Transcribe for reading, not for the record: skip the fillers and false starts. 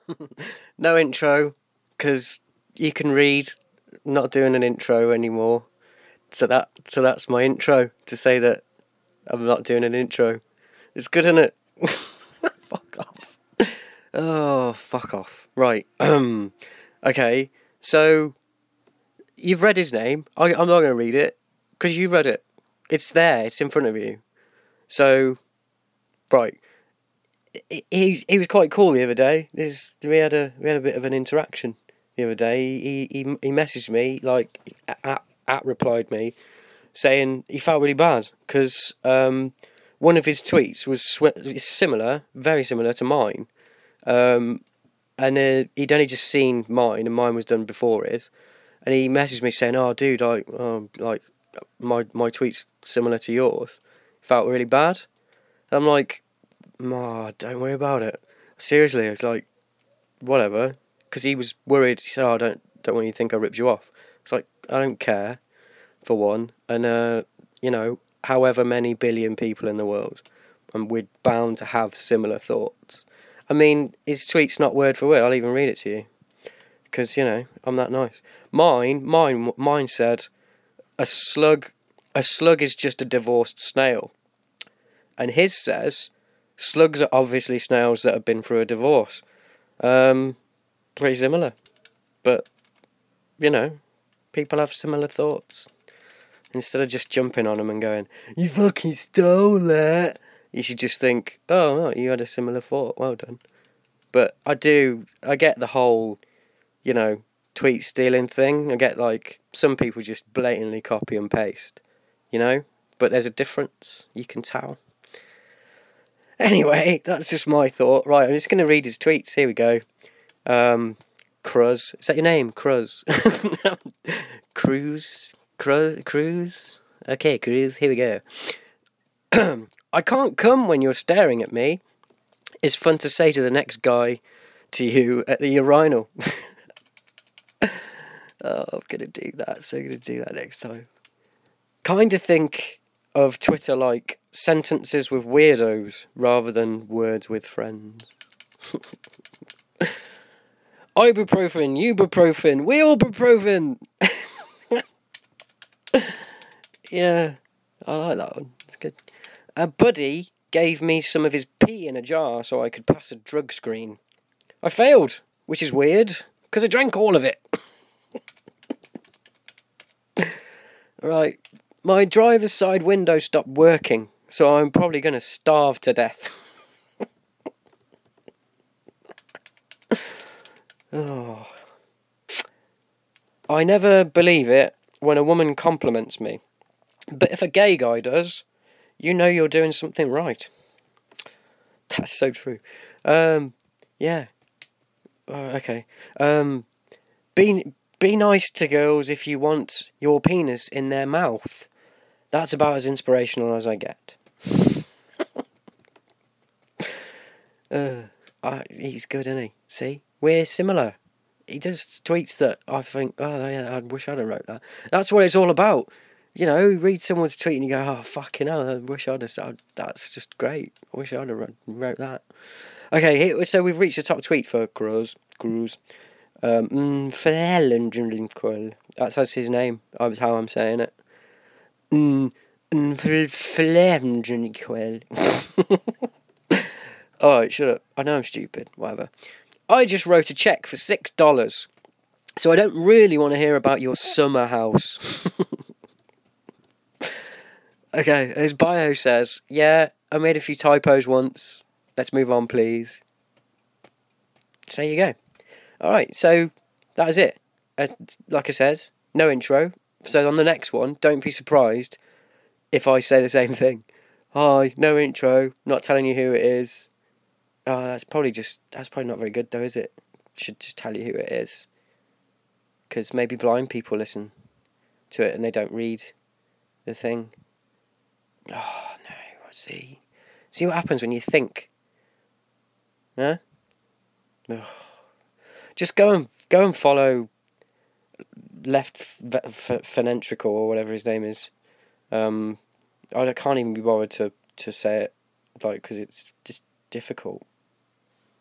No intro, because you can read. Not doing an intro anymore. So that's my intro to say that I'm not doing an intro. It's good, isn't it? Fuck off. Oh, fuck off. Right. Okay. So you've read his name. I'm not going to read it because you read it. It's there. It's in front of you. So, right. He was quite cool the other day. We had a bit of an interaction the other day. He messaged me, like replied me, saying he felt really bad because one of his tweets was similar, very similar to mine, and he'd only just seen mine, and mine was done before it, and he messaged me saying, "Oh, dude, like my tweet's similar to yours." Felt really bad. I'm like, "Oh, don't worry about it." Seriously, it's like, whatever, because he was worried. He said, "Oh, don't want you to think I ripped you off." It's like, I don't care, for one, and however many billion people in the world, and we're bound to have similar thoughts. I mean, his tweet's not word for word. I'll even read it to you because I'm that nice. Mine said, a slug is just a divorced snail, and his says, slugs are obviously snails that have been through a divorce. Pretty similar, but people have similar thoughts. Instead of just jumping on them and going, "You fucking stole it," you should just think, "Oh, you had a similar thought. Well done." But I get the whole, tweet stealing thing. I get, like, some people just blatantly copy and paste, But there's a difference. You can tell. Anyway, that's just my thought. Right, I'm just going to read his tweets. Here we go. Cruz. Is that your name? Cruz. Cruz? Okay, Cruz, here we go. I can't come when you're staring at me. It's fun to say to the next guy to you at the urinal. Oh, I'm going to do that. So I'm going to do that next time. Kind of think of Twitter like sentences with weirdos rather than words with friends. Ibuprofen, ibuprofen, wheelbuprofen. Yeah, I like that one. It's good. A buddy gave me some of his pee in a jar so I could pass a drug screen. I failed, which is weird, because I drank all of it. Right, my driver's side window stopped working, so I'm probably going to starve to death. Oh. I never believe it when a woman compliments me, but if a gay guy does, you're doing something right. That's so true. Yeah. Okay. Be nice to girls if you want your penis in their mouth. That's about as inspirational as I get. He's good, isn't he? See? We're similar. He does tweets that I think, oh yeah, I wish I'd have wrote that. That's what it's all about. You read someone's tweet and you go, oh, fucking hell, I wish I'd have... That's just great. I wish I'd have wrote that. Okay, so we've reached the top tweet for Cruz. That's his name. That's how I'm saying it. Alright, shut up. I know I'm stupid. Whatever. I just wrote a cheque for $6, so I don't really want to hear about your summer house. Okay, his bio says, yeah, I made a few typos once. Let's move on, please. So there you go. Alright, so that is it. Like I said, no intro. So on the next one, don't be surprised if I say the same thing. Hi, no intro, not telling you who it is. That's probably not very good though, is it? Should just tell you who it is. Because maybe blind people listen to it and they don't read the thing. Oh, no, see what happens when you think. Huh? Ugh. Just go and follow Left Ventricle or whatever his name is. I can't even be bothered to say it, like, because it's just difficult.